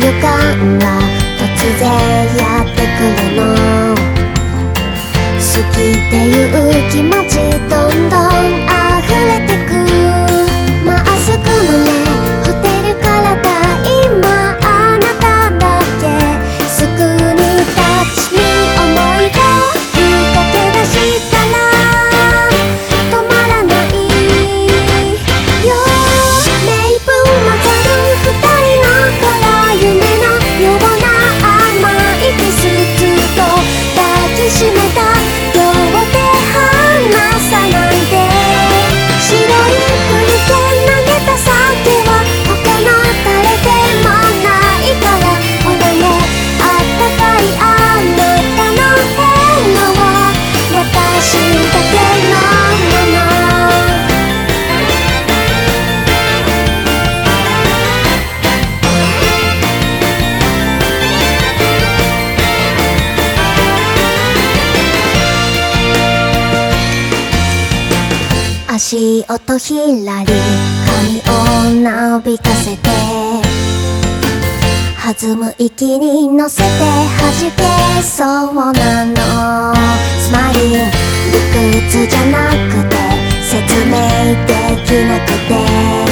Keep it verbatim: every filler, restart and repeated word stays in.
感は突然やってくるの。好きっていう気持ちどんどん溢れてく。マスクのねホテルからだ今あなただけすぐにタッチミ思いが吹きかけ出したら止まらないよ。メイプ混ざる二人のから夢のような甘いキスずっと抱きしめた両手離さないで。白いふりで投げた酒は他の誰でもないからほらねあったかいあなたの笑顔私だけのもの。足音ひらり髪をなびかせて弾む息に乗せて弾けそうなの。スマイリン理屈じゃなくて説明できなくて